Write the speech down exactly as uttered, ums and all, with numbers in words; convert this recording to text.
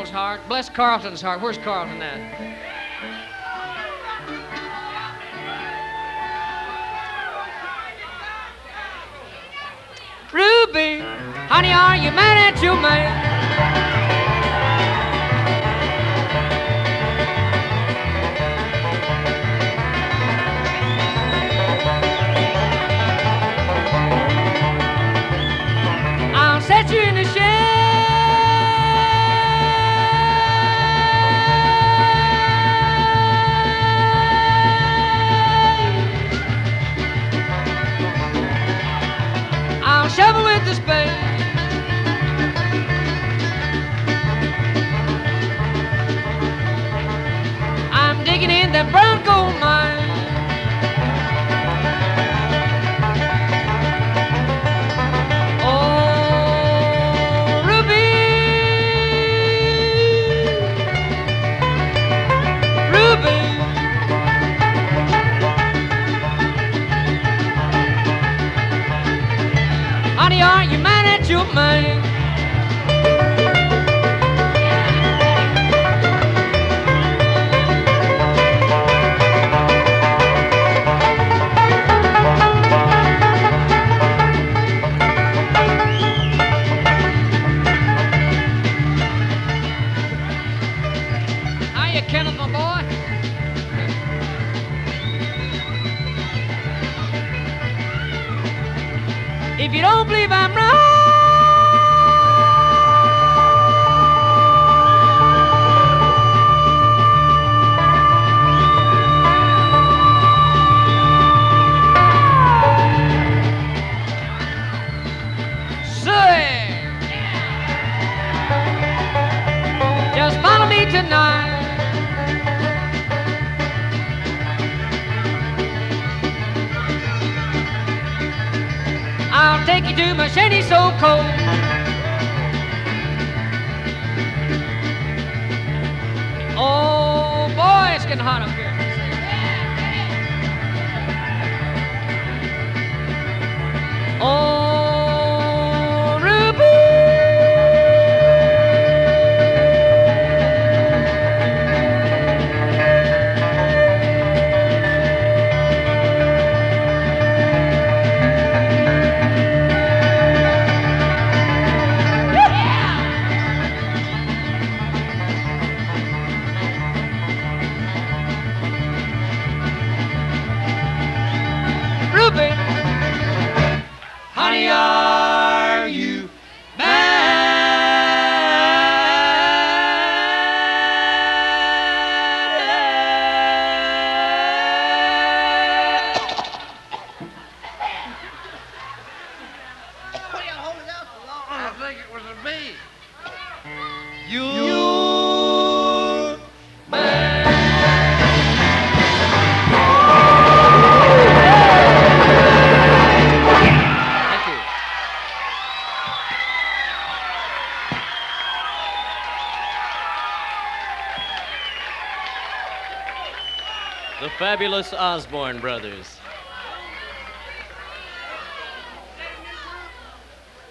y'all's heart. Bless Carlton's heart. Where's Carlton at? Ruby, honey, are you mad at your man? I'll set you in the shade. I'll shovel with the spade. I'm digging in that brown gold mine. Oh, Ruby, Ruby, honey, are you mad at your man? Hiya, Kenneth, my boy. If you don't believe I'm right, say, just follow me tonight. I'll take you to my shanty so cold. Oh boy, it's getting hot up here. Oh, Ruby, Ruby, honey, are you mad? What are you holding out so long? I think it was a bee. You, Thank you. The fabulous Osborne brothers.